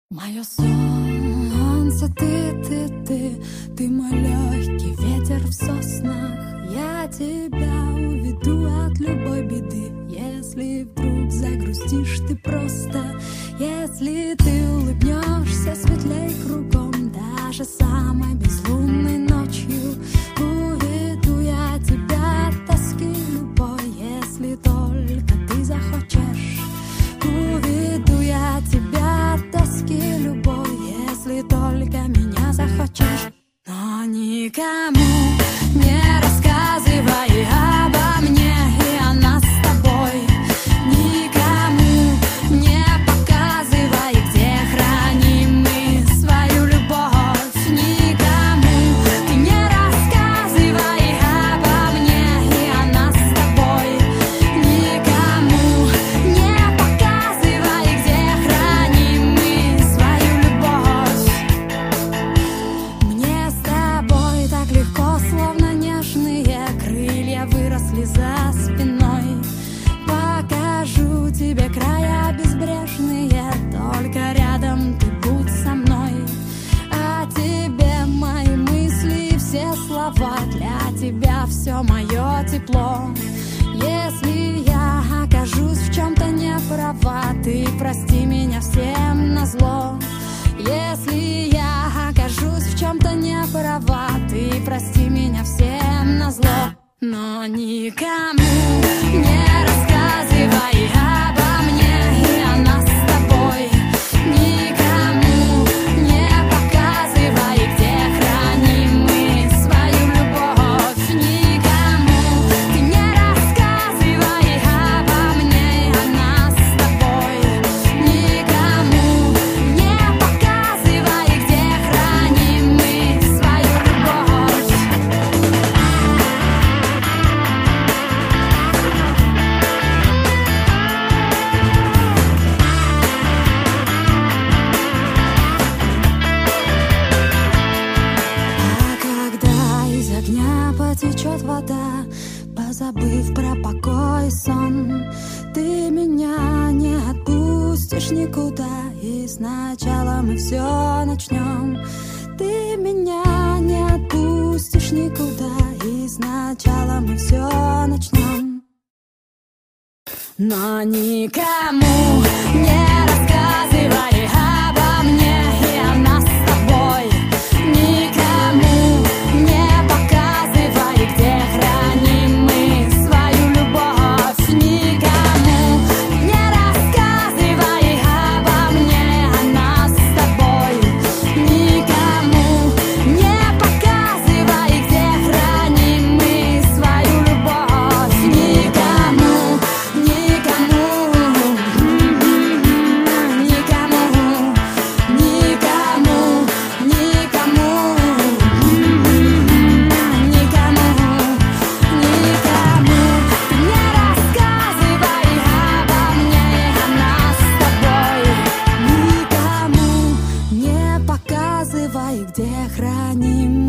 Мое солнце, ты мой легкий ветер в соснах. Я тебя уведу от любой беды. Если вдруг загрустишь ты просто, если ты улыбнешься светлей кругом, даже самой безлунной ночью уведу я тебя от тоски любой. Если только ты захочешь, уведу я тебя от тоски любой. Если только меня захочешь. Но никому не рассказывай обо мне и о нас с тобой. Никому не показывай, где храним мы свою любовь. Никому ты не рассказывай обо мне и о нас с тобой. Никому не показывай, где храним мы свою любовь. Мне с тобой так легко, словно нежные крылья выросли за спиной. Покажу тебе края безбрежные, только рядом ты будь со мной. А тебе мои мысли и все слова, для тебя все мое тепло. Если я окажусь в чем-то не права, ты прости меня всем назло. Если я окажусь в чем-то не права, ты прости меня всем назло. Но никому не рассказывай обо мне и о нас с тобой. Никому не показывай, где храним мы свою любовь. Никому ты не рассказывай обо мне и о нас с тобой. Никому не показывай, где храним мы свою любовь. А когда из огня потечет вода, позабыв про покой и сон, ты меня не отпустишь никуда, и сначала мы все начнем. Ты меня не отпустишь никуда, и сначала мы все начнем. Но никому не рассказывай обо мне и о нас с тобой. Никому не показывай, где храним мы свою любовь. Никому не рассказывай обо мне и о нас с тобой. Никому не показывай, где храним мы свою любовь. Никому, никому, никому, никому, никому, никому, никому. Ты не рассказывай обо мне и о нас с тобой. Никому не показывай, где храним